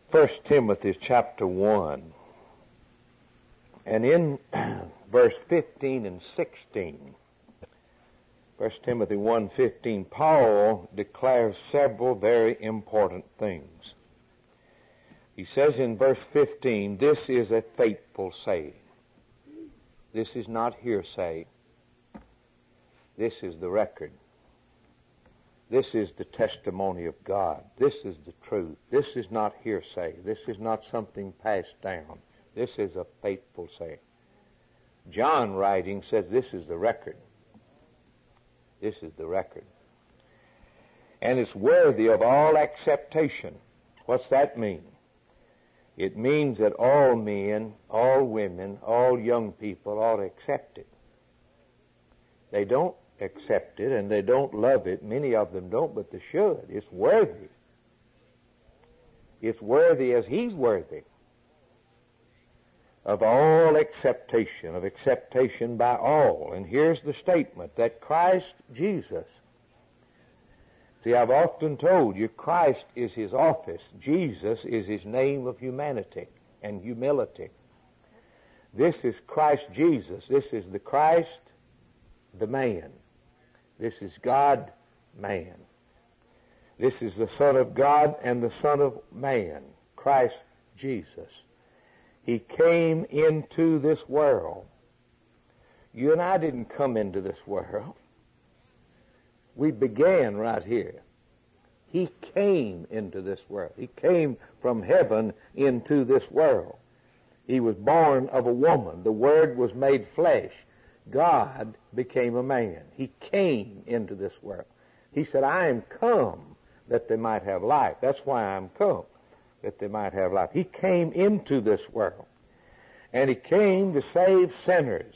1 Timothy chapter 1. And in verse 15 and 16, 1 Timothy 1:15, Paul declares several very important things. He says in verse 15, this is a faithful saying. This is not hearsay. This is the record. This is the testimony of God. This is the truth. This is not hearsay. This is not something passed down. This is a faithful saying. John writing says this is the record. This is the record. And it's worthy of all acceptation. What's that mean? It means that all men, all women, all young people ought to accept it. They don't accept it and they don't love it. Many of them don't, but they should. It's worthy. It's worthy as he's worthy of all acceptation, of acceptation by all. And here's the statement, that Christ Jesus, see, I've often told you, Christ is his office. Jesus is his name of humanity and humility. This is Christ Jesus. This is the Christ, the man. This is God, man. This is the Son of God and the Son of man, Christ Jesus. He came into this world. You and I didn't come into this world. We began right here. He came into this world. He came from heaven into this world. He was born of a woman. The Word was made flesh. God became a man. He came into this world. He said, I am come that they might have life. That's why I'm come, that they might have life. He came into this world. And he came to save sinners.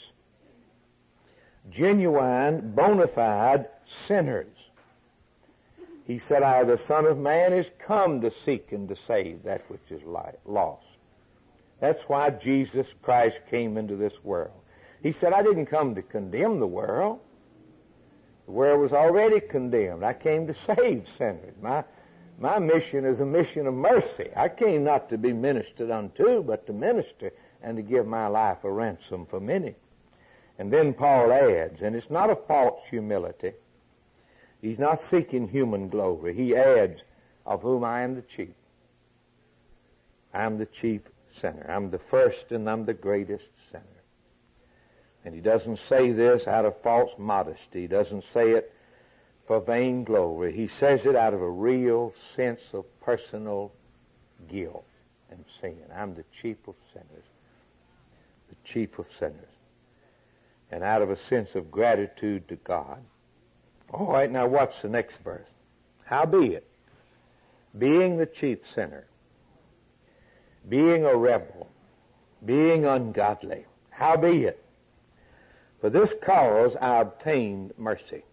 Genuine, bona fide sinners. He said, I, the Son of Man, is come to seek and to save that which is lost. That's why Jesus Christ came into this world. He said, I didn't come to condemn the world. The world was already condemned. I came to save sinners. My mission is a mission of mercy. I came not to be ministered unto, but to minister and to give my life a ransom for many. And then Paul adds, and it's not a false humility. He's not seeking human glory. He adds, of whom I am the chief. I'm the chief sinner. I'm the first and I'm the greatest sinner. And he doesn't say this out of false modesty. He doesn't say it for vain glory. He says it out of a real sense of personal guilt and sin. I'm the chief of sinners. The chief of sinners. And out of a sense of gratitude to God. All right, now what's the next verse? Howbeit, being the chief sinner, being a rebel, being ungodly, howbeit, for this cause I obtained mercy.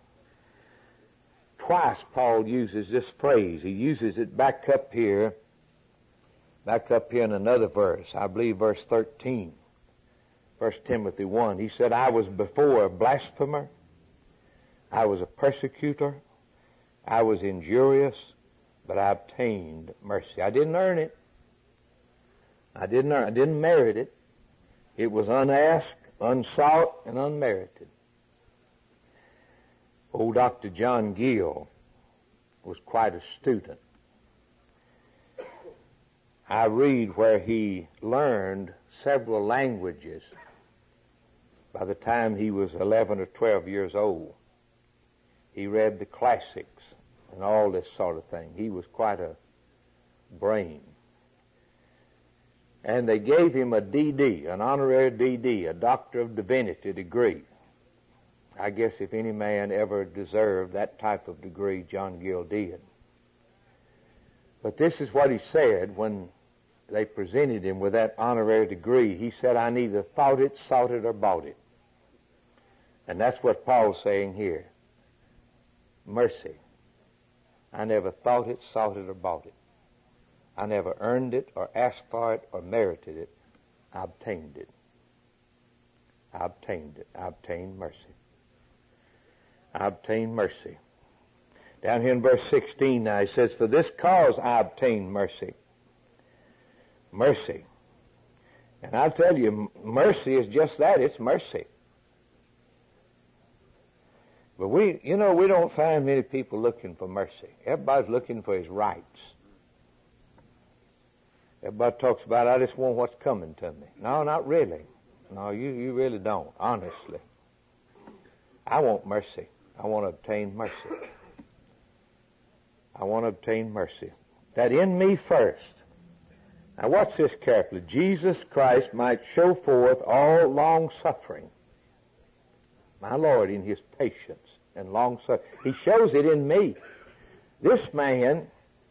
Twice Paul uses this phrase. He uses it back up here in another verse. I believe verse 13. 1 Timothy 1. He said, I was before a blasphemer. I was a persecutor. I was injurious, but I obtained mercy. I didn't earn it. I didn't merit it. It was unasked, unsought, and unmerited. Old Dr. John Gill was quite a student. I read where he learned several languages by the time he was 11 or 12 years old. He read the classics and all this sort of thing. He was quite a brain. And they gave him a D.D., an honorary D.D., a Doctor of Divinity degree. I guess if any man ever deserved that type of degree, John Gill did. But this is what he said when they presented him with that honorary degree. He said, I neither thought it, sought it, or bought it. And that's what Paul's saying here. Mercy. I never thought it, sought it, or bought it. I never earned it or asked for it or merited it. I obtained it. I obtained it. I obtained mercy. I obtained mercy. Down here in verse 16 now he says, for this cause I obtained mercy. Mercy. And I tell you, mercy is just that. It's mercy. But we don't find many people looking for mercy. Everybody's looking for his rights. Everybody talks about, I just want what's coming to me. No, not really. No, you really don't, honestly. I want mercy. I want to obtain mercy. I want to obtain mercy. That in me first. Now watch this carefully. Jesus Christ might show forth all long-suffering. My Lord, in his patience and long-suffering. He shows it in me. This man,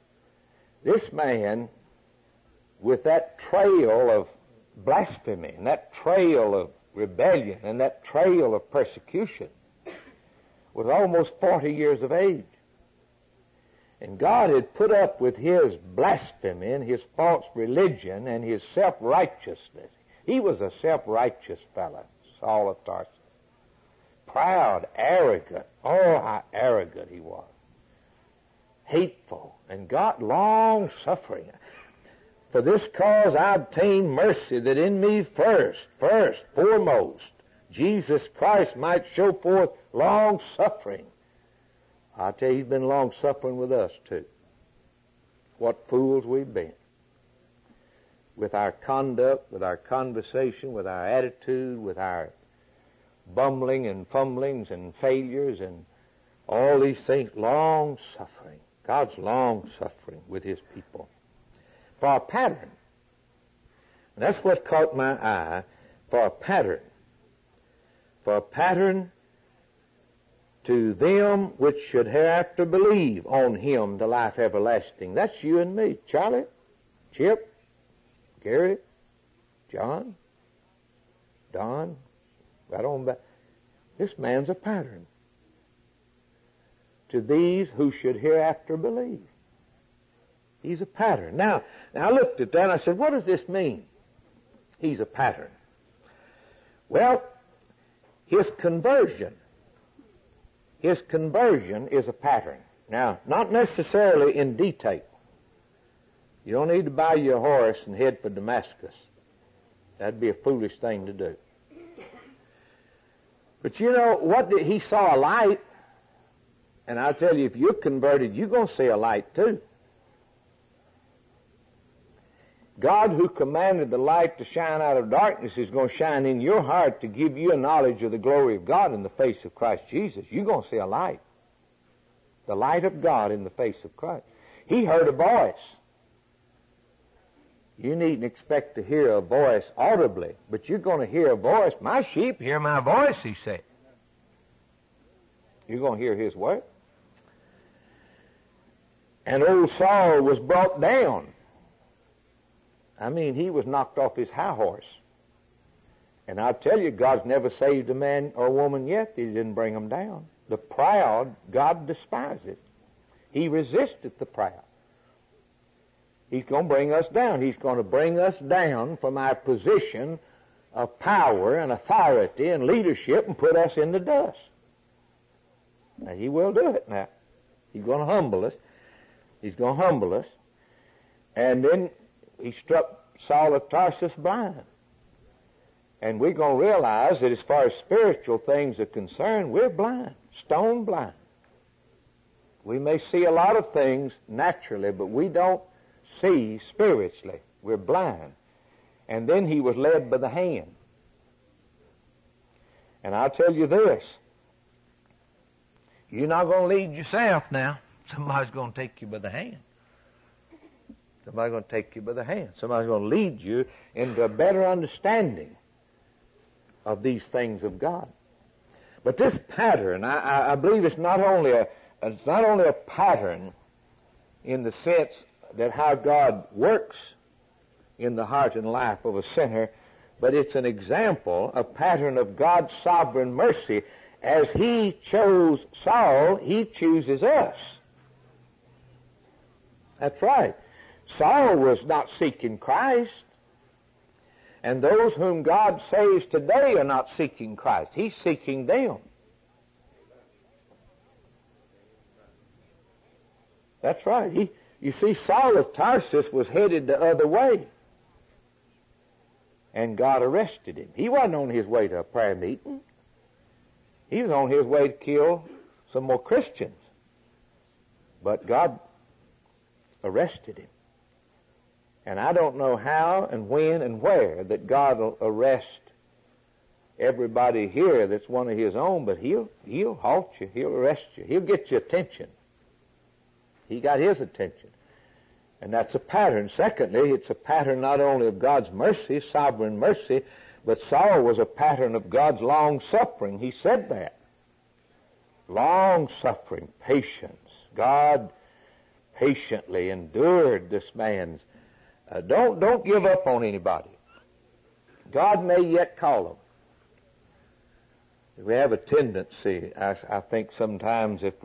with that trail of blasphemy and that trail of rebellion and that trail of persecution, was almost 40 years of age. And God had put up with his blasphemy and his false religion and his self-righteousness. He was a self-righteous fellow, Saul of Tarsus. Proud, arrogant. Oh, how arrogant he was. Hateful. And God long-suffering. For this cause I obtained mercy, that in me first, foremost, Jesus Christ might show forth long-suffering. I tell you, he's been long-suffering with us too. What fools we've been. With our conduct, with our conversation, with our attitude, with our bumbling and fumblings and failures and all these things. Long-suffering. God's long-suffering with his people. For a pattern. And that's what caught my eye. For a pattern. For a pattern to them which should hereafter believe on him to life everlasting. That's you and me. Charlie, Chip, Gary, John, Don, right on back. This man's a pattern to these who should hereafter believe. He's a pattern. Now I looked at that and I said, what does this mean? He's a pattern. Well, his conversion is a pattern. Now, not necessarily in detail. You don't need to buy you a horse and head for Damascus. That'd be a foolish thing to do. But you know, he saw a light, and I'll tell you, if you're converted, you're going to see a light too. God, who commanded the light to shine out of darkness, is going to shine in your heart to give you a knowledge of the glory of God in the face of Christ Jesus. You're going to see a light. The light of God in the face of Christ. He heard a voice. You needn't expect to hear a voice audibly, but you're going to hear a voice. My sheep hear my voice, he said. You're going to hear his word. And old Saul was brought down. I mean, he was knocked off his high horse. And I'll tell you, God's never saved a man or a woman yet that he didn't bring them down. The proud, God despises. He resisteth the proud. He's going to bring us down. He's going to bring us down from our position of power and authority and leadership and put us in the dust. Now, he will do it now. He's going to humble us. He's going to humble us. And then he struck Saul of Tarsus blind. And we're going to realize that as far as spiritual things are concerned, we're blind, stone blind. We may see a lot of things naturally, but we don't see spiritually. We're blind. And then he was led by the hand. And I'll tell you this. You're not going to lead yourself now. Somebody's going to take you by the hand. Somebody's going to take you by the hand. Somebody's going to lead you into a better understanding of these things of God. But this pattern, I believe it's not only a pattern in the sense that how God works in the heart and life of a sinner, but it's an example, a pattern of God's sovereign mercy. As he chose Saul, he chooses us. That's right. Saul was not seeking Christ. And those whom God saves today are not seeking Christ. He's seeking them. That's right. You see, Saul of Tarsus was headed the other way. and God arrested him. He wasn't on his way to a prayer meeting. He was on his way to kill some more Christians. But God arrested him. And I don't know how and when and where that God will arrest everybody here that's one of his own, but he'll halt you, he'll arrest you, he'll get your attention. He got his attention. And that's a pattern. Secondly, it's a pattern not only of God's mercy, sovereign mercy, but Saul was a pattern of God's long-suffering. He said that. Long-suffering, patience. God patiently endured this man's. Don't give up on anybody. God may yet call them. We have a tendency, I think sometimes if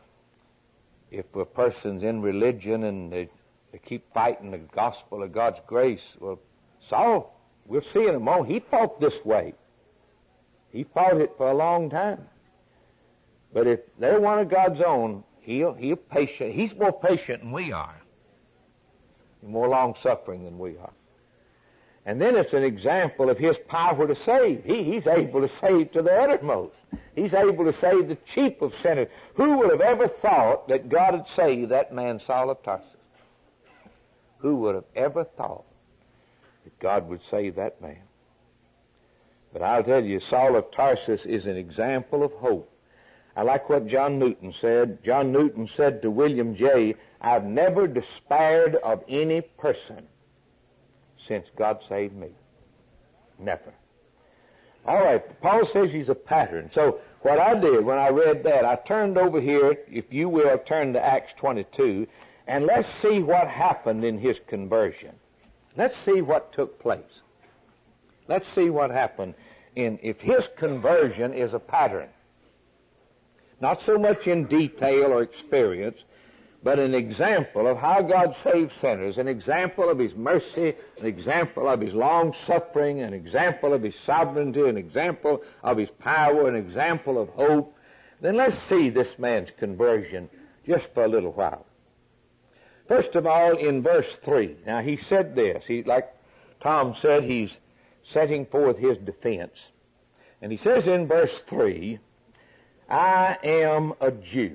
a person's in religion and they keep fighting the gospel of God's grace, well, Saul, we'll see in a moment, he fought this way. He fought it for a long time. But if they're one of God's own, he'll patient. He's more patient than we are. More long-suffering than we are. And then it's an example of his power to save. He's able to save to the uttermost. He's able to save the chief of sinners. Who would have ever thought that God had saved that man Saul of Tarsus? Who would have ever thought that God would save that man? But I'll tell you, Saul of Tarsus is an example of hope. I like what John Newton said. John Newton said to William J., I've never despaired of any person since God saved me. Never. All right, Paul says he's a pattern. So what I did when I read that, I turned over here, if you will, turn to Acts 22, and let's see what happened in his conversion. Let's see what took place. Let's see what happened if his conversion is a pattern. Not so much in detail or experience, but an example of how God saves sinners, an example of his mercy, an example of his long-suffering, an example of his sovereignty, an example of his power, an example of hope. Then let's see this man's conversion just for a little while. First of all, in verse 3, now he said this, like Tom said, he's setting forth his defense. And he says in verse 3, I am a Jew.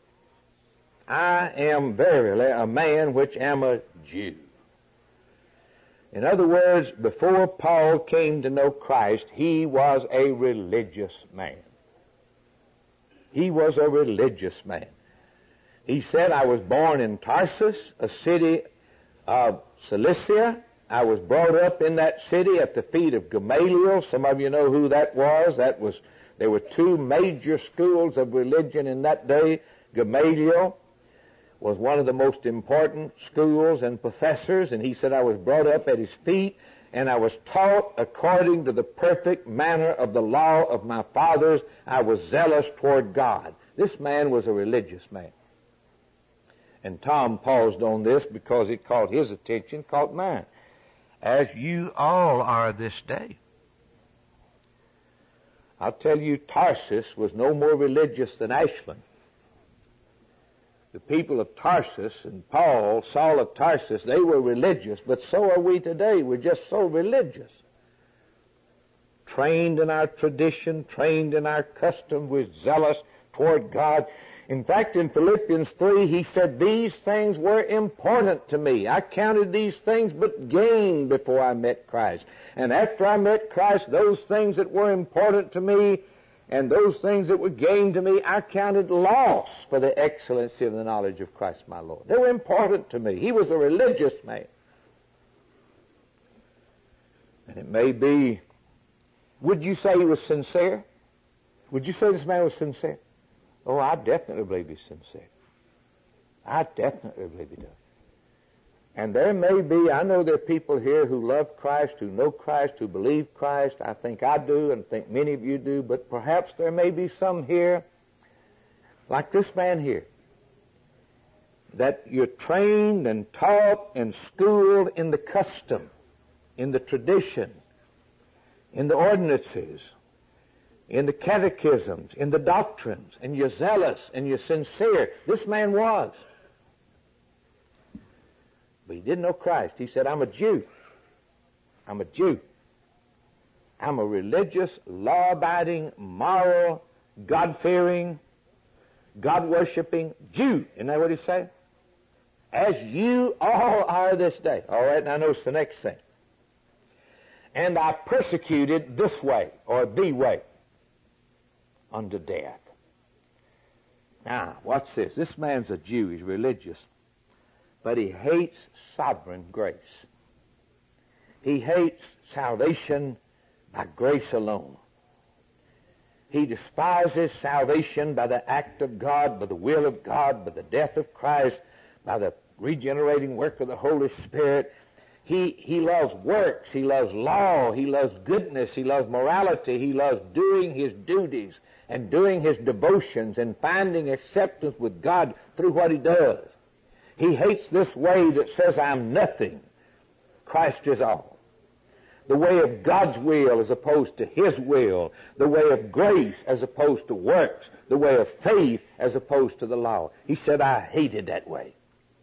I am verily a man which am a Jew. In other words, before Paul came to know Christ, he was a religious man. He was a religious man. He said, I was born in Tarsus, a city of Cilicia. I was brought up in that city at the feet of Gamaliel. Some of you know who that was. There were two major schools of religion in that day. Gamaliel was one of the most important schools and professors, and he said, I was brought up at his feet, and I was taught according to the perfect manner of the law of my fathers. I was zealous toward God. This man was a religious man. And Tom paused on this because it caught his attention, caught mine, as you all are this day. I'll tell you, Tarsus was no more religious than Ashland. The people of Tarsus and Paul, Saul of Tarsus, they were religious, but so are we today. We're just so religious. Trained in our tradition, trained in our custom, we're zealous toward God. In fact, in Philippians 3, he said, these things were important to me. I counted these things but gain before I met Christ. And after I met Christ, those things that were important to me and those things that were gained to me, I counted loss for the excellency of the knowledge of Christ my Lord. They were important to me. He was a religious man. And it may be, would you say he was sincere? Would you say this man was sincere? Oh, I definitely believe he's sincere. I definitely believe he does. And there may be, I know there are people here who love Christ, who know Christ, who believe Christ. I think I do, and I think many of you do, but perhaps there may be some here, like this man here, that you're trained and taught and schooled in the custom, in the tradition, in the ordinances, in the catechisms, in the doctrines, and you're zealous and you're sincere. This man was. But he didn't know Christ. He said, I'm a Jew. I'm a Jew. I'm a religious, law-abiding, moral, God-fearing, God-worshiping Jew. Isn't that what he said? As you all are this day. All right, now notice the next thing. And I persecuted this way, or the way, unto death. Now, watch this. This man's a Jew. He's religious. But he hates sovereign grace. He hates salvation by grace alone. He despises salvation by the act of God, by the will of God, by the death of Christ, by the regenerating work of the Holy Spirit. He loves works. He loves law. He loves goodness. He loves morality. He loves doing his duties and doing his devotions and finding acceptance with God through what he does. He hates this way that says, I'm nothing. Christ is all. The way of God's will as opposed to his will. The way of grace as opposed to works. The way of faith as opposed to the law. He said, I hated that way.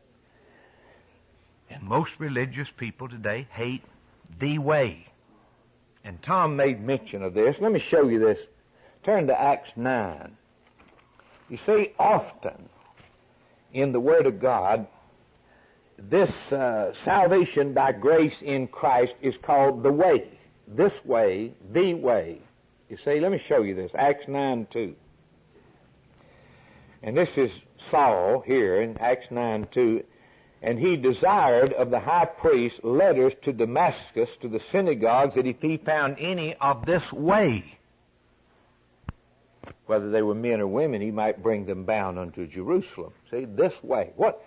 And most religious people today hate the way. And Tom made mention of this. Let me show you this. Turn to Acts 9. You see, often in the Word of God, this salvation by grace in Christ is called the way. This way, the way. You see, let me show you this. Acts 9:2. And this is Saul here in Acts 9:2. And he desired of the high priest letters to Damascus, to the synagogues, that if he found any of this way, whether they were men or women, he might bring them bound unto Jerusalem. See, this way. What?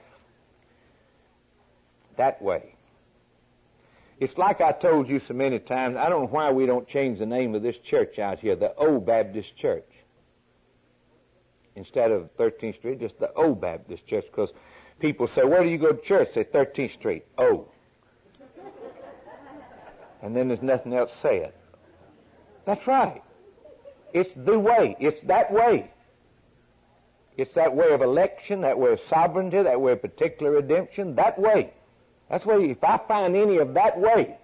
That way. It's like I told you so many times, I don't know why we don't change the name of this church out here, the Old Baptist Church. Instead of 13th Street, just the Old Baptist Church, because people say, where do you go to church? Say 13th Street. Oh. And then there's nothing else said. That's right. It's the way. It's that way. It's that way of election, that way of sovereignty, that way of particular redemption, that way. That's why if I find any of that way,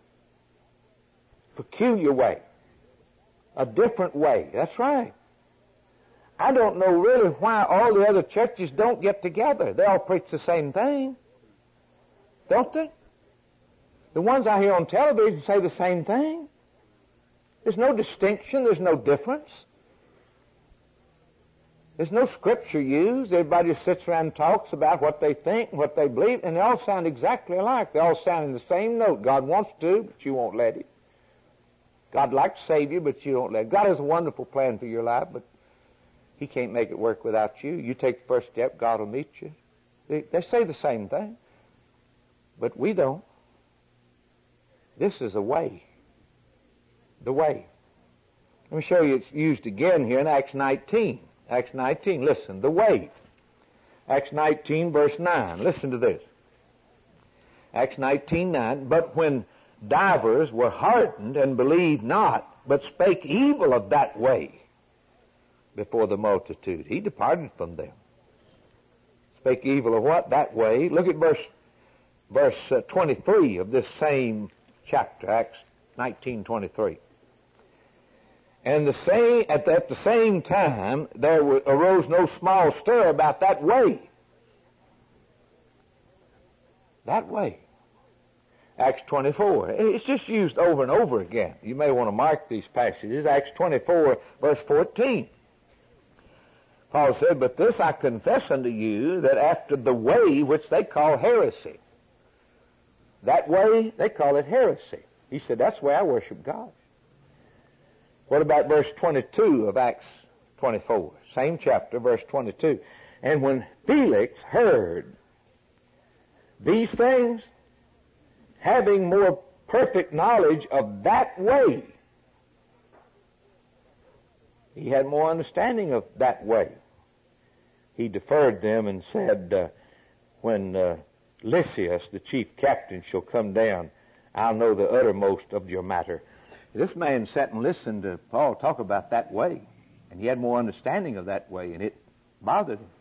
peculiar way, a different way, that's right. I don't know really why all the other churches don't get together. They all preach the same thing, don't they? The ones I hear on television say the same thing. There's no distinction. There's no difference. There's no scripture used. Everybody just sits around and talks about what they think and what they believe, and they all sound exactly alike. They all sound in the same note. God wants to, but you won't let him. God likes to save you, but you don't let him. God has a wonderful plan for your life, but he can't make it work without you. You take the first step, God will meet you. They say the same thing, but we don't. This is a way. The way. Let me show you it's used again here in Acts 19. Acts 19, listen, the way. Acts 19, verse 9. Listen to this. Acts 19:9. But when divers were hardened and believed not, but spake evil of that way before the multitude, he departed from them. Spake evil of what? That way. Look at verse 23 of this same chapter, Acts 19:23. And at the same time, there arose no small stir about that way. That way. Acts 24. It's just used over and over again. You may want to mark these passages. Acts 24, verse 14. Paul said, but this I confess unto you, that after the way which they call heresy. That way, they call it heresy. He said, that's the way I worship God. What about verse 22 of Acts 24? Same chapter, verse 22. And when Felix heard these things, having more perfect knowledge of that way, he had more understanding of that way. He deferred them and said, when Lysias, the chief captain, shall come down, I'll know the uttermost of your matter. This man sat and listened to Paul talk about that way, and he had more understanding of that way, and it bothered him.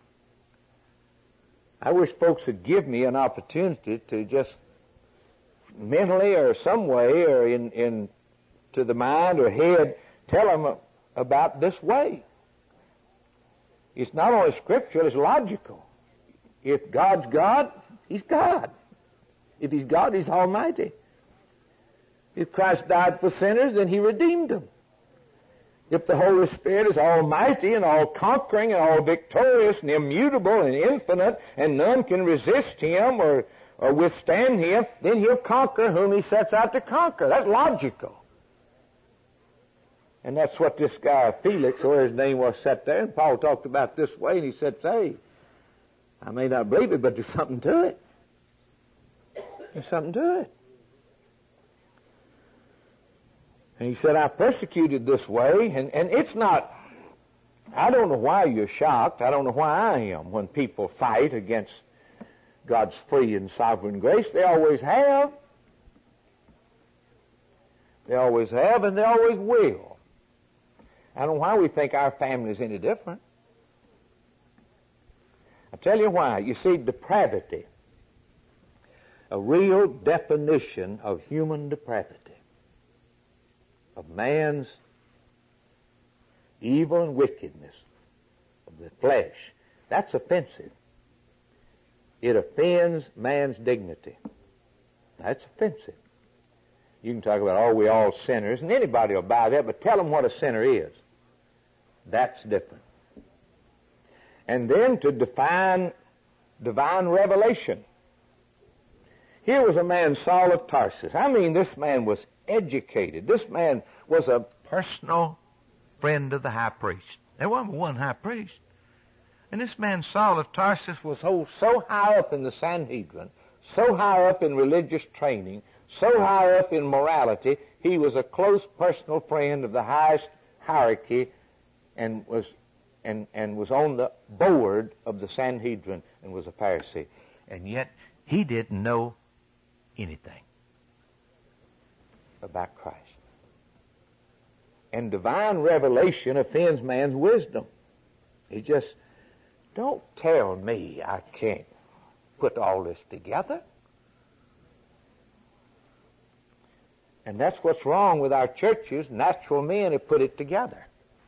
I wish folks would give me an opportunity to just mentally or some way or in to the mind or head, tell them about this way. It's not only scriptural, it's logical. If God's God, He's God. If He's God, He's Almighty. If Christ died for sinners, then He redeemed them. If the Holy Spirit is almighty and all-conquering and all-victorious and immutable and infinite, and none can resist Him or withstand Him, then He'll conquer whom He sets out to conquer. That's logical. And that's what this guy, Felix, or his name was, sat there, and Paul talked about this way, and he said, say, I may not believe it, but there's something to it. There's something to it. And he said, I persecuted this way, and it's not, I don't know why you're shocked. I don't know why I am when people fight against God's free and sovereign grace. They always have. They always have, and they always will. I don't know why we think our family is any different. I'll tell you why. You see, depravity, a real definition of human depravity, of man's evil and wickedness, of the flesh, that's offensive. It offends man's dignity. That's offensive. You can talk about, oh, we all sinners, and anybody will buy that, but tell them what a sinner is. That's different. And then to define divine revelation. Here was a man, Saul of Tarsus. I mean, this man was educated. This man was a personal friend of the high priest. There wasn't one high priest. And this man, Saul of Tarsus, was so high up in the Sanhedrin, so high up in religious training, so high up in morality, he was a close personal friend of the highest hierarchy and was on the board of the Sanhedrin and was a Pharisee. And yet he didn't know anything about Christ. And divine revelation offends man's wisdom. He just, don't tell me I can't put all this together. And that's what's wrong with our churches. Natural men have put it together.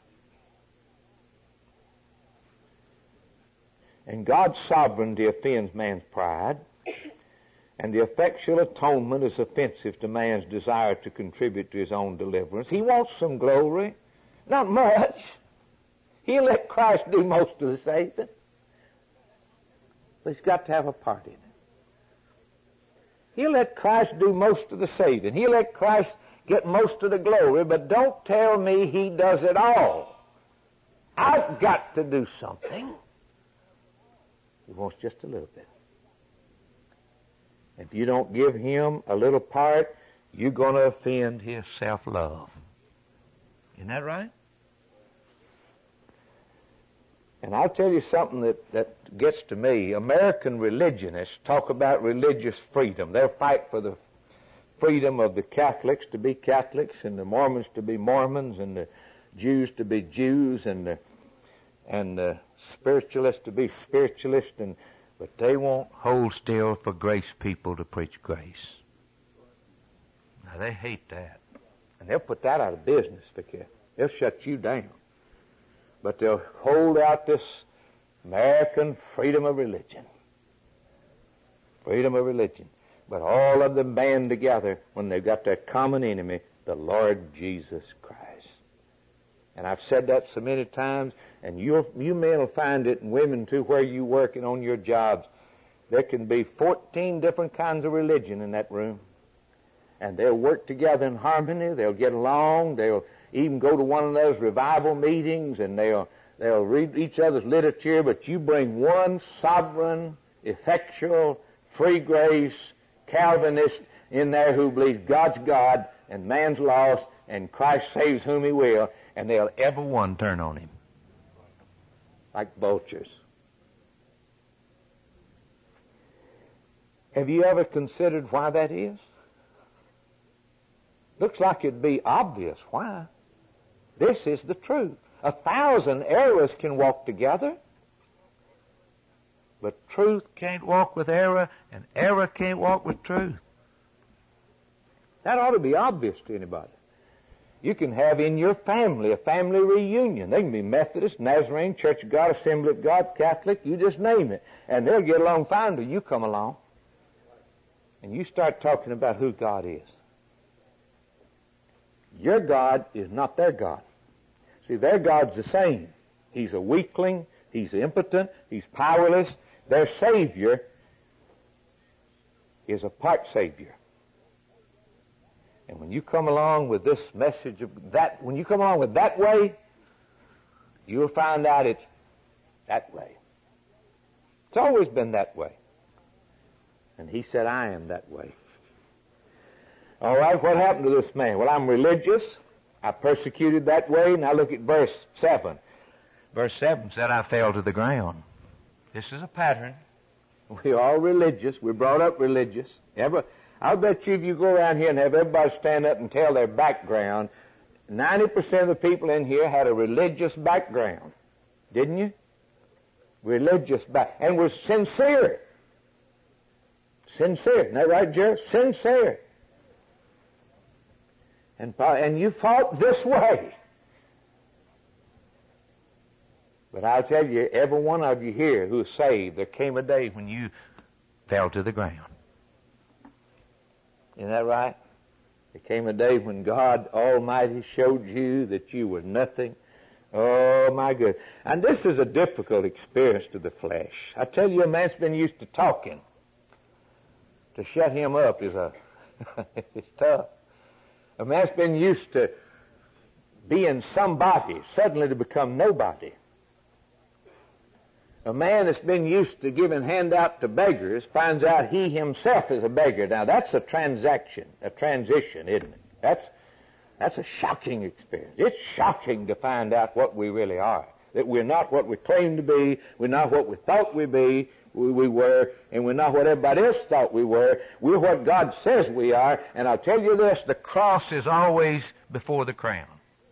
And God's sovereignty offends man's pride, and the effectual atonement is offensive to man's desire to contribute to his own deliverance. He wants some glory, not much. He'll let Christ do most of the saving, but he's got to have a part in it. He'll let Christ do most of the saving. He'll let Christ get most of the glory, but don't tell me he does it all. I've got to do something. He wants just a little bit. If you don't give him a little part, you're going to offend his self-love. Isn't that right? And I'll tell you something that gets to me. American religionists talk about religious freedom. They'll fight for the freedom of the Catholics to be Catholics, and the Mormons to be Mormons, and the Jews to be Jews, and the spiritualists to be spiritualists, but they won't hold still for grace people to preach grace. Now, they hate that. And they'll put that out of business, because they'll shut you down. But they'll hold out this American freedom of religion. Freedom of religion. But all of them band together when they've got their common enemy, the Lord Jesus Christ. And I've said that so many times, and you men will find it, and women too, where you work and on your jobs. There can be 14 different kinds of religion in that room. And they'll work together in harmony. They'll get along. They'll even go to one of those revival meetings, and they'll read each other's literature, but you bring one sovereign, effectual, free grace Calvinist in there who believes God's God and man's lost and Christ saves whom he will, and they'll every one turn on him like vultures. Have you ever considered why that is? Looks like it'd be obvious why. This is the truth. 1,000 errors can walk together, but truth can't walk with error, and error can't walk with truth. That ought to be obvious to anybody. You can have in your family a family reunion. They can be Methodist, Nazarene, Church of God, Assembly of God, Catholic, you just name it. And they'll get along fine until you come along. And you start talking about who God is. Your God is not their God. See, their God's the same. He's a weakling. He's impotent. He's powerless. Their Savior is a part Savior. And when you come along with this message of that, when you come along with that way, you'll find out it's that way. It's always been that way. And he said, I am that way. All right, what happened to this man? Well, I'm religious. I persecuted that way. Now look at verse 7. Verse 7 said, I fell to the ground. This is a pattern. We're all religious. We're brought up religious. I'll bet you if you go around here and have everybody stand up and tell their background, 90% of the people in here had a religious background. Didn't you? Religious and was sincere. Sincere. Isn't that right, Jerry? Sincere. And you fought this way. But I'll tell you, every one of you here who is saved, there came a day when you fell to the ground. Isn't that right? There came a day when God Almighty showed you that you were nothing. Oh, my good. And this is a difficult experience to the flesh. I tell you, a man's been used to talking. To shut him up is it's tough. A man's been used to being somebody, suddenly to become nobody. A man that's been used to giving handout to beggars finds out he himself is a beggar. Now that's a transition, isn't it? That's a shocking experience. It's shocking to find out what we really are. That we're not what we claim to be, we're not what we thought we were, and we're not what everybody else thought we were. We're what God says we are, and I'll tell you this, the cross is always before the crown.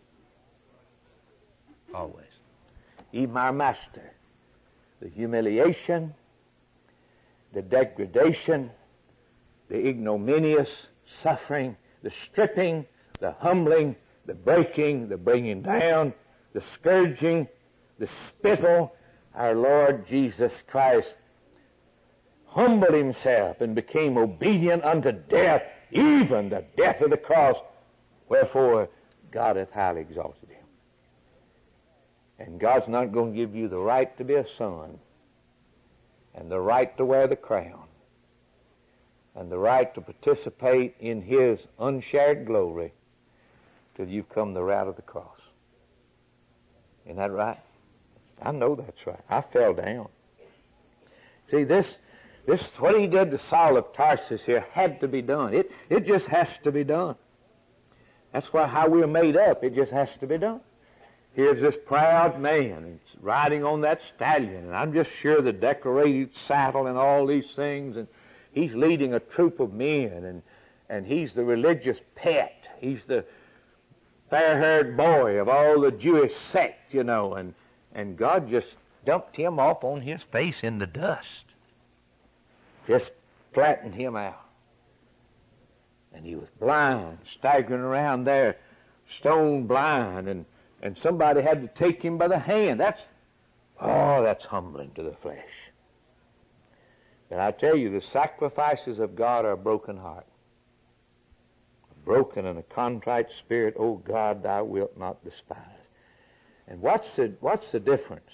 Always. Even our Master. The humiliation, the degradation, the ignominious suffering, the stripping, the humbling, the breaking, the bringing down, the scourging, the spittle, our Lord Jesus Christ humbled himself and became obedient unto death, even the death of the cross, wherefore God hath highly exalted him. And God's not going to give you the right to be a son, and the right to wear the crown, and the right to participate in his unshared glory till you've come the route of the cross. Isn't that right? I know that's right. I fell down. See, this what he did to Saul of Tarsus here had to be done. It just has to be done. That's how we're made up. It just has to be done. Here's this proud man riding on that stallion, and I'm just sure the decorated saddle and all these things, and he's leading a troop of men, and he's the religious pet. He's the fair-haired boy of all the Jewish sect, and God just dumped him off on his face in the dust. Just flattened him out. And he was blind, staggering around there, stone blind, and somebody had to take him by the hand. That's humbling to the flesh. But I tell you, the sacrifices of God are a broken heart. A broken and a contrite spirit, O God, thou wilt not despise. And what's the difference?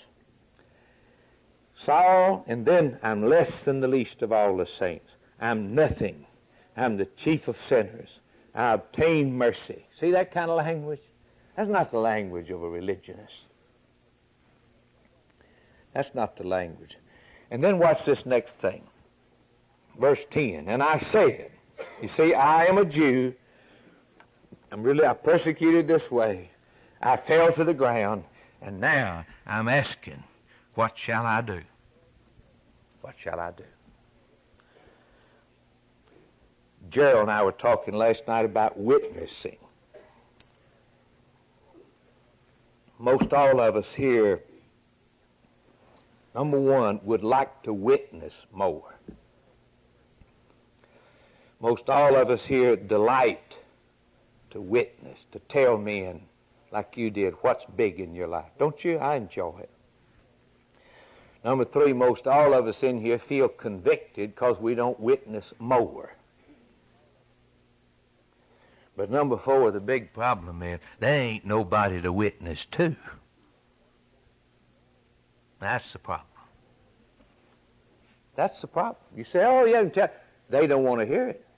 Saul, and then I'm less than the least of all the saints. I'm nothing. I'm the chief of sinners. I obtain mercy. See that kind of language? That's not the language of a religionist. That's not the language. And then watch this next thing. Verse 10. And I said, you see, I am a Jew. I persecuted this way. I fell to the ground. And now I'm asking, what shall I do? What shall I do? Gerald and I were talking last night about witnessing. Most all of us here, number one, would like to witness more. Most all of us here delight to witness, to tell men like you did what's big in your life. Don't you? I enjoy it. Number 3, most all of us in here feel convicted because we don't witness more. But number 4, the big problem is there ain't nobody to witness to. That's the problem. That's the problem. You say, oh, yeah, they don't want to hear it.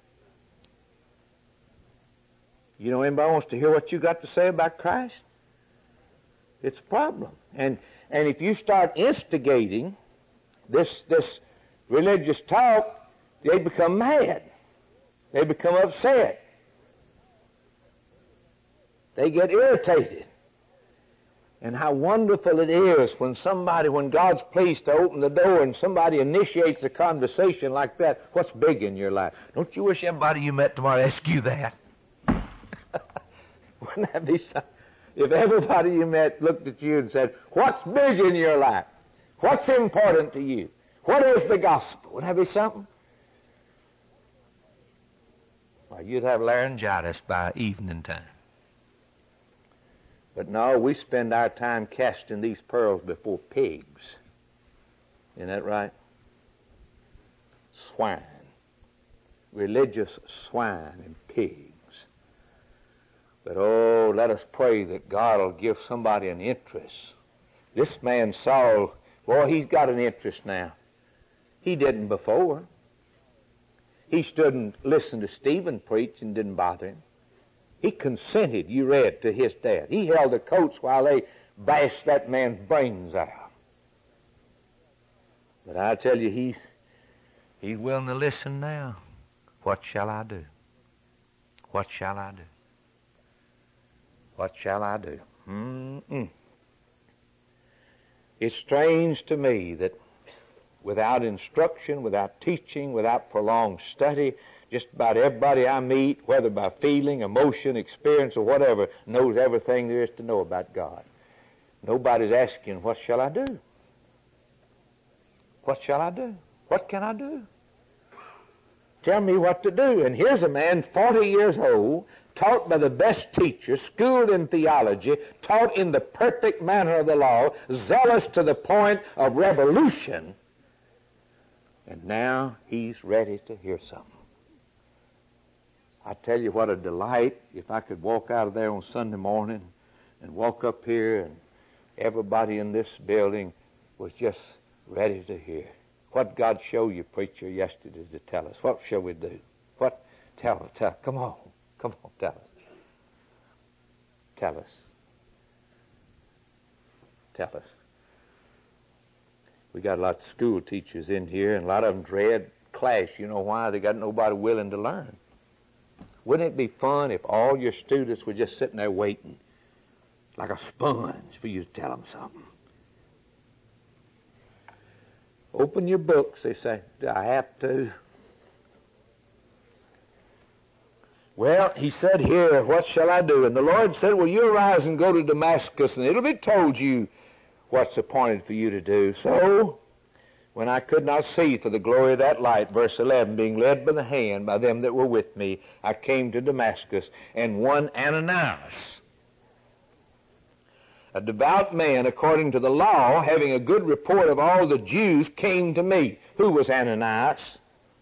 You know anybody wants to hear what you got to say about Christ? It's a problem. And if you start instigating this religious talk, they become mad. They become upset. They get irritated. And how wonderful it is when God's pleased to open the door and somebody initiates a conversation like that. What's big in your life? Don't you wish everybody you met tomorrow asked you that? Wouldn't that be something? If everybody you met looked at you and said, what's big in your life? What's important to you? What is the gospel? Wouldn't that be something? Well, you'd have laryngitis by evening time. But no, we spend our time casting these pearls before pigs. Isn't that right? Swine. Religious swine and pigs. But oh, let us pray that God will give somebody an interest. This man Saul, boy, he's got an interest now. He didn't before. He stood and listened to Stephen preach and didn't bother him. He consented, you read, to his death. He held the coats while they bashed that man's brains out. But I tell you, he's willing to listen now. What shall I do? What shall I do? What shall I do? It's strange to me that without instruction, without teaching, without prolonged study, just about everybody I meet, whether by feeling, emotion, experience, or whatever, knows everything there is to know about God. Nobody's asking, what shall I do? What shall I do? What can I do? Tell me what to do. And here's a man, 40 years old, taught by the best teachers, schooled in theology, taught in the perfect manner of the law, zealous to the point of revolution, and now he's ready to hear something. I tell you what a delight if I could walk out of there on Sunday morning and walk up here and everybody in this building was just ready to hear. What God showed you, preacher, yesterday to tell us? What shall we do? What? Tell us. Come on, tell us. Tell us. Tell us. We got a lot of school teachers in here, and a lot of them dread class. You know why? They got nobody willing to learn. Wouldn't it be fun if all your students were just sitting there waiting like a sponge for you to tell them something? Open your books, they say. Do I have to? Well, he said here, what shall I do? And the Lord said, well, you arise and go to Damascus, and it'll be told you what's appointed for you to do. So, when I could not see for the glory of that light, verse 11, being led by the hand by them that were with me, I came to Damascus, and one Ananias, a devout man according to the law, having a good report of all the Jews, came to me. Who was Ananias?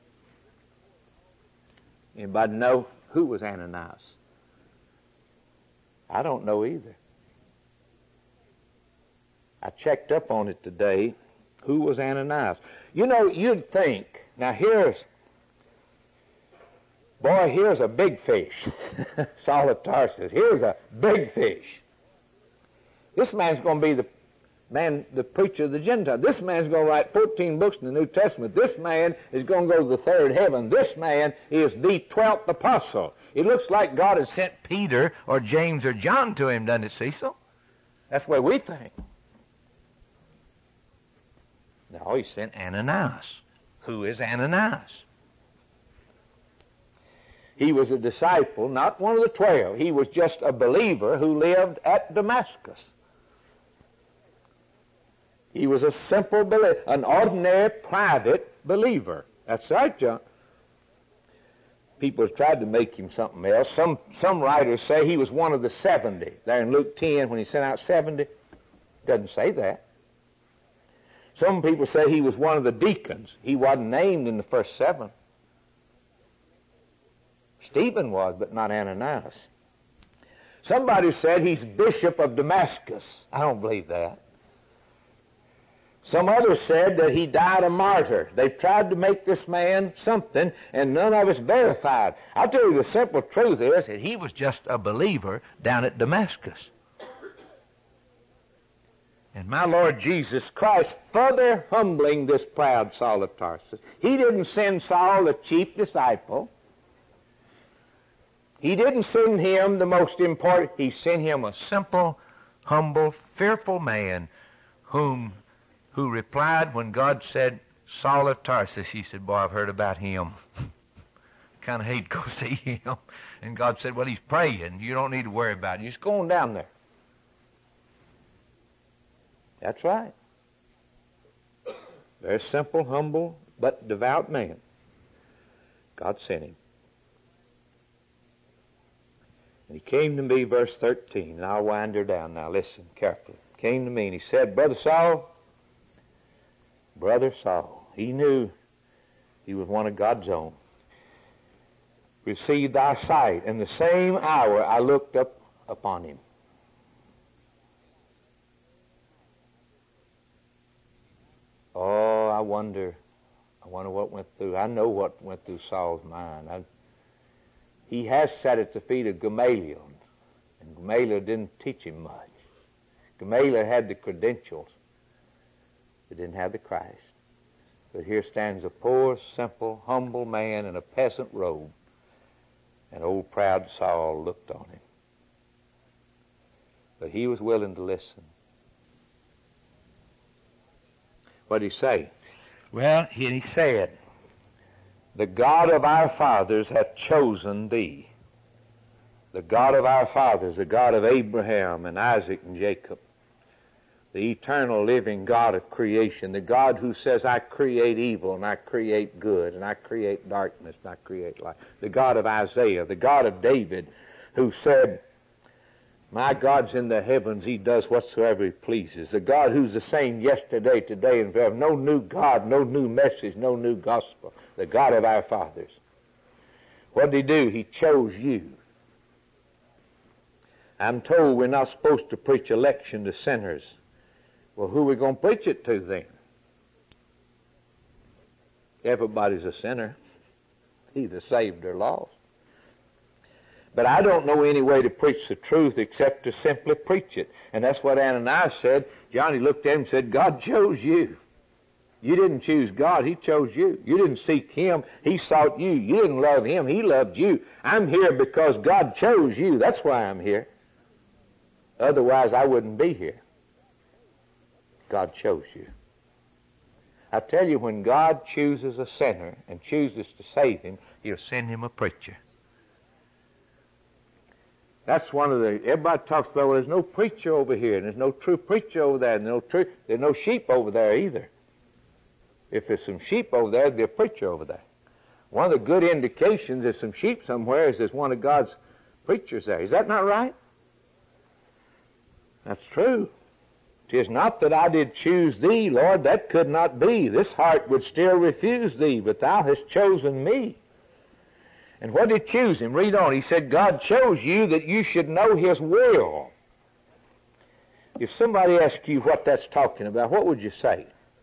Anybody know who was Ananias? I don't know either. I checked up on it today. Who was Ananias? You know, you'd think, now here's a big fish. Saul of Tarsus. Here's a big fish. This man's going to be the preacher of the Gentiles. This man's going to write 14 books in the New Testament. This man is going to go to the third heaven. This man is the 12th apostle. It looks like God had sent Peter or James or John to him, doesn't it, Cecil? That's the way we think. No, he sent Ananias. Who is Ananias? He was a disciple, not one of the 12. He was just a believer who lived at Damascus. He was a simple believer, an ordinary private believer. That's right, John. People have tried to make him something else. Some writers say he was one of the 70. There in Luke 10, when he sent out 70, doesn't say that. Some people say he was one of the deacons. He wasn't named in the first 7. Stephen was, but not Ananias. Somebody said he's Bishop of Damascus. I don't believe that. Some others said that he died a martyr. They've tried to make this man something, and none of it's verified. I'll tell you the simple truth is that he was just a believer down at Damascus. And my Lord Jesus Christ, further humbling this proud Saul of Tarsus, he didn't send Saul the chief disciple. He didn't send him the most important. He sent him a simple, humble, fearful man who replied when God said, Saul of Tarsus, he said, boy, I've heard about him. Kind of hate to go see him. And God said, well, he's praying. You don't need to worry about it. You're just going down there. That's right. Very simple, humble, but devout man. God sent him. And he came to me, verse 13, and I'll wind her down now. Listen carefully. Came to me and he said, Brother Saul, he knew he was one of God's own. Receive thy sight. In the same hour I looked up upon him. Oh, I wonder what went through. I know what went through Saul's mind. He has sat at the feet of Gamaliel, and Gamaliel didn't teach him much. Gamaliel had the credentials, but didn't have the Christ. But here stands a poor, simple, humble man in a peasant robe, and old proud Saul looked on him. But he was willing to listen. What did he say? Well, he said, the God of our fathers hath chosen thee. The God of our fathers, the God of Abraham and Isaac and Jacob, the eternal living God of creation, the God who says, I create evil and I create good and I create darkness and I create light. The God of Isaiah, the God of David, who said, my God's in the heavens, he does whatsoever he pleases. The God who's the same yesterday, today, and forever. No new God, no new message, no new gospel. The God of our fathers. What did he do? He chose you. I'm told we're not supposed to preach election to sinners. Well, who are we going to preach it to then? Everybody's a sinner, either saved or lost. But I don't know any way to preach the truth except to simply preach it. And that's what Ananias said. Johnny looked at him and said, God chose you. You didn't choose God, he chose you. You didn't seek him, he sought you. You didn't love him, he loved you. I'm here because God chose you. That's why I'm here. Otherwise, I wouldn't be here. God chose you. I tell you, when God chooses a sinner and chooses to save him, he'll send him a preacher. That's one of the, everybody talks about, well, there's no preacher over here, and there's no true preacher over there, and there's no sheep over there either. If there's some sheep over there, there'd be a preacher over there. One of the good indications there's some sheep somewhere is there's one of God's preachers there. Is that not right? That's true. 'Tis not that I did choose thee, Lord, that could not be. This heart would still refuse thee, but thou hast chosen me. And what did he choose him? Read on. He said, God chose you that you should know his will. If somebody asked you what that's talking about, what would you say?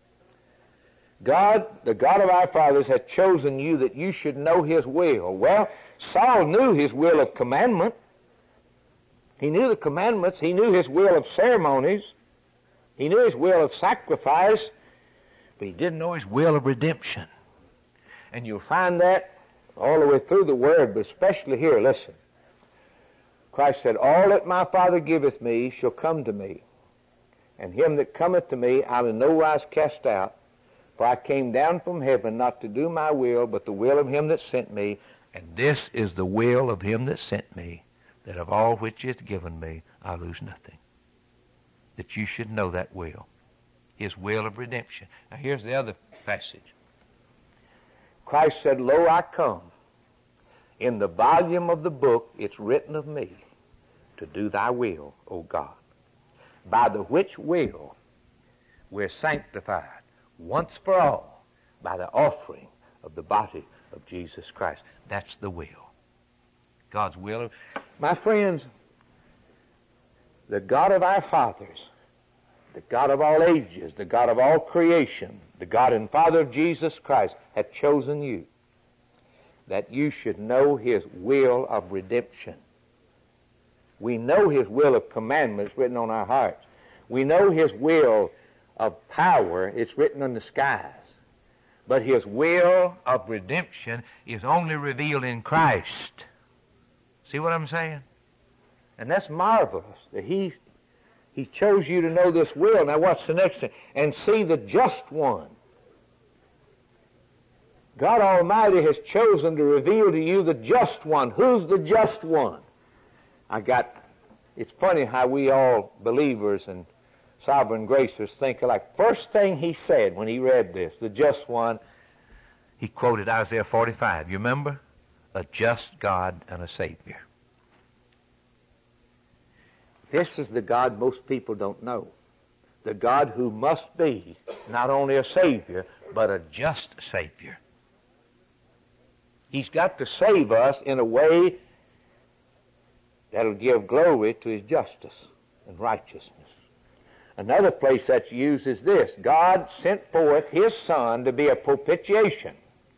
God, the God of our fathers, had chosen you that you should know his will. Well, Saul knew his will of commandment. He knew the commandments. He knew his will of ceremonies. He knew his will of sacrifice. But he didn't know his will of redemption. And you'll find that all the way through the Word, but especially here. Listen. Christ said, all that my Father giveth me shall come to me, and him that cometh to me I'll in no wise cast out. For I came down from heaven not to do my will, but the will of him that sent me. And this is the will of him that sent me, that of all which he hath given me I lose nothing. That you should know that will, his will of redemption. Now here's the other passage. Christ said, lo, I come. In the volume of the book it's written of me, to do thy will, O God, by the which will we're sanctified once for all by the offering of the body of Jesus Christ. That's the will. God's will. My friends, the God of our fathers, the God of all ages, the God of all creation, the God and Father of Jesus Christ, hath chosen you, that you should know his will of redemption. We know his will of commandment. It's written on our hearts. We know his will of power. It's written in the skies. But his will of redemption is only revealed in Christ. See what I'm saying? And that's marvelous that he chose you to know this will. Now what's the next thing? And see the just one. God Almighty has chosen to reveal to you the just one. Who's the just one? It's funny how we all believers and sovereign gracers think alike. First thing he said when he read this, the just one, he quoted Isaiah 45. You remember? A just God and a Savior. This is the God most people don't know. The God who must be not only a Savior, but a just Savior. He's got to save us in a way that'll give glory to his justice and righteousness. Another place that's used is this. God sent forth his Son to be a propitiation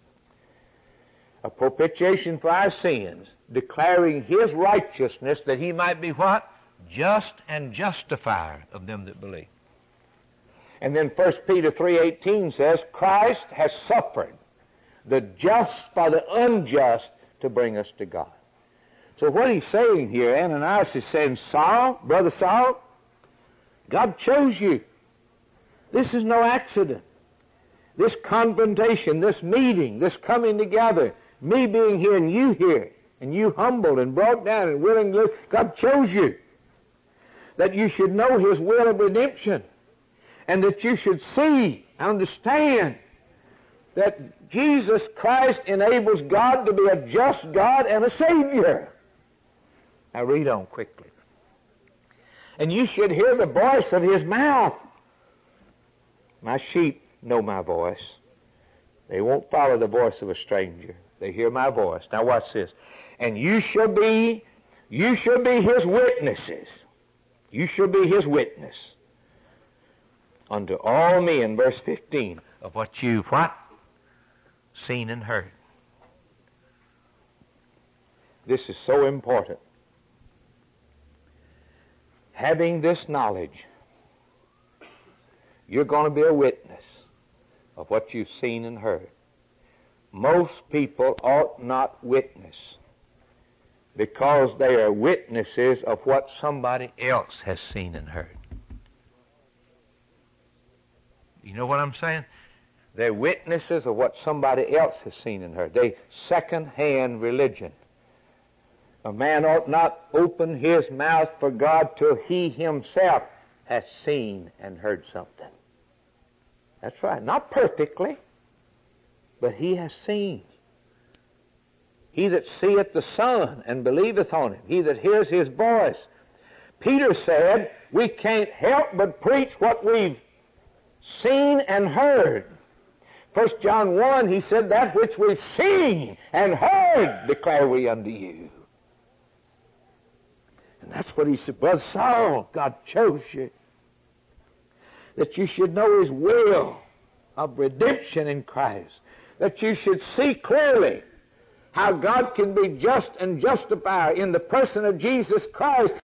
for our sins, declaring his righteousness that he might be what? Just and justifier of them that believe. And then 1 Peter 3:18 says, Christ has suffered the just for the unjust to bring us to God. So what he's saying here, Ananias is saying, Saul, Brother Saul, God chose you. This is no accident. This confrontation, this meeting, this coming together, me being here and you humbled and brought down and willing to live, God chose you. That you should know his will of redemption, and that you should see, understand that Jesus Christ enables God to be a just God and a Savior. Now read on quickly. And you should hear the voice of his mouth. My sheep know my voice. They won't follow the voice of a stranger. They hear my voice. Now watch this. And you shall be his witnesses. You shall be his witness unto all men, verse 15, of what you've what? Seen and heard. This is so important. Having this knowledge, you're going to be a witness of what you've seen and heard. Most people ought not witness because they are witnesses of what somebody else has seen and heard. You know what I'm saying? They're witnesses of what somebody else has seen and heard. They second-hand religion. A man ought not open his mouth for God till he himself has seen and heard something. That's right. Not perfectly, but he has seen. He that seeth the Son and believeth on him, he that hears his voice. Peter said, we can't help but preach what we've seen and heard. 1 John 1, he said, that which we've seen and heard declare we unto you. And that's what he said. Brother Saul, God chose you, that you should know his will of redemption in Christ, that you should see clearly how God can be just and justifier in the person of Jesus Christ.